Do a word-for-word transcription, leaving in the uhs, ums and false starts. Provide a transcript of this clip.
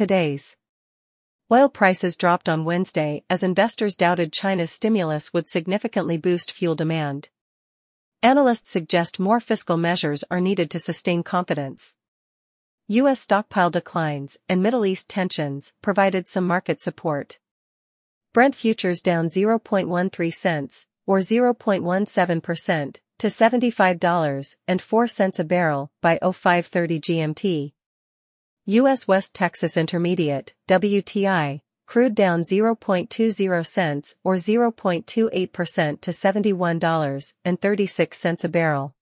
Today's oil prices dropped on Wednesday as investors doubted China's stimulus would significantly boost fuel demand. Analysts suggest more fiscal measures are needed to sustain confidence. U S stockpile declines and Middle East tensions provided some market support. Brent futures down zero point one three cents, or zero point one seven percent, to seventy-five dollars and four cents a barrel by oh five thirty G M T. U S West Texas Intermediate, W T I, crude down zero point two zero cents or zero point two eight percent to seventy-one dollars and thirty-six cents a barrel.